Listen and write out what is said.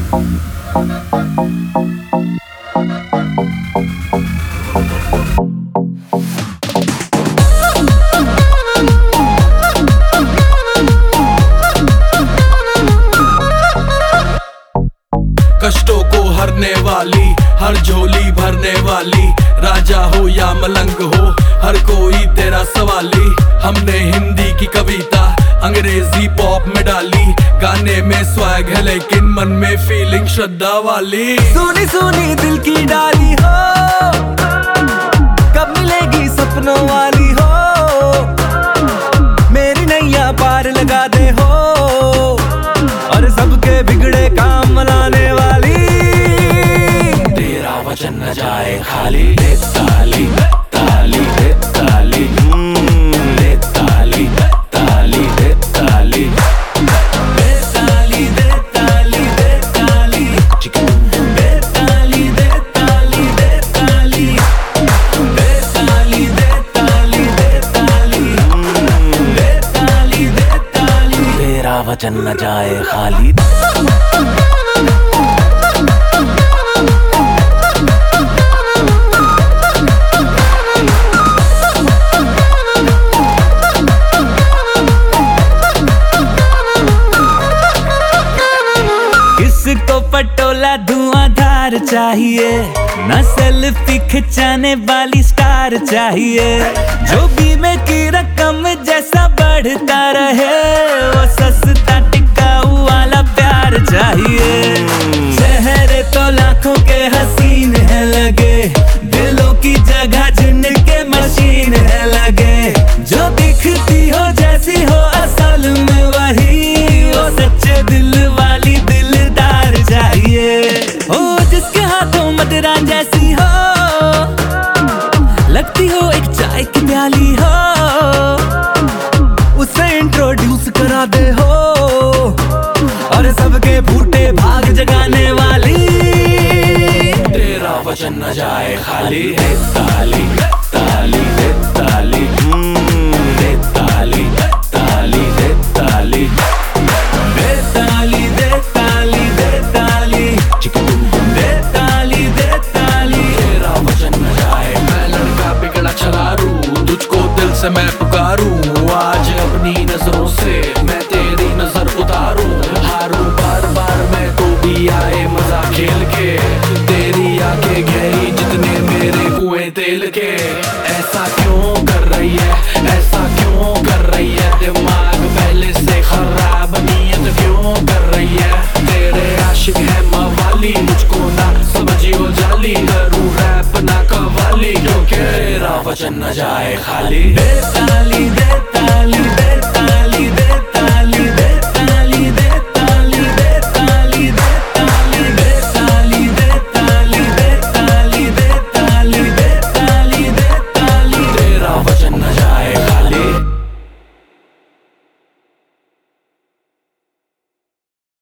कष्टों को हरने वाली, हर झोली भरने वाली, राजा हो या मलंग हो हर कोई तेरा सवाली। हमने हिंदी की कविता अंग्रेजी पॉप में डाली, गाने में स्वैग है लेकिन मन में फीलिंग श्रद्धा वाली। सुनी सुनी दिल की डाली हो, कब मिलेगी सपनों वाली हो, मेरी नैया पार लगा दे हो, और सबके बिगड़े काम मनाने वाली। तेरा वचन न जाए खाली, दे ताली ताली दे ताली, दे ताली ताली दे ताली, दे ताली दे ताली दे ताली, दे ताली दे ताली दे ताली, दे ताली दे ताली दे ताली, दे ताली दे ताली। तेरा वचन न जाए खाली। किसको पटोला धुआंधार चाहिए, न सेल्फी खिंचाने वाली स्टार चाहिए, जो बीमे की रकम जैसा बढ़ता रहे, वो सस्ता टिकाऊ वाला प्यार चाहिए। चेहरे तो लाखों के हसीन है लगे, दिलों की जगह जिनके मशीन है लगे, जो दिखती हो जैसी हो असल में वही, वो सच्चे दिल वाली दिलदार चाहिए। हो जिसके हाथों मदिरा जैसी हो, लगती हो एक चाय की प्याली हो, उसे इंट्रोड्यूस करा दे हो, और सबके फूटे भाग जगाने वाली। तेरा वचन न जाए खाली, दे ताली ताली दे ताली, दे ताली ताली दे ताली, दे ताली दे ताली दे ताली, दे ताली दे ताली। तेरा वचन न जाए। मैं लड़का बिगड़ा छलारू, तुझको दिल से मैं पुकारूं, आज अपनी नजरों से मैं तेरी नजर उतारूं, हारूं बार बार मैं तो भी आए मजा खेल के, तेरी आंखें गहरी जितने मेरे कुएं तेल के। ऐसा क्यों कर रही है, ऐसा क्यों कर रही है, दिमाग पहले से खराब, नीयत क्यों कर रही है, तेरे आशिक है मवाली, मुझको ना समझियो जाली, करूं रैप ना कवाली, क्योंकि तेरा वचन न जाए खाली। दे ताली दे ताली दे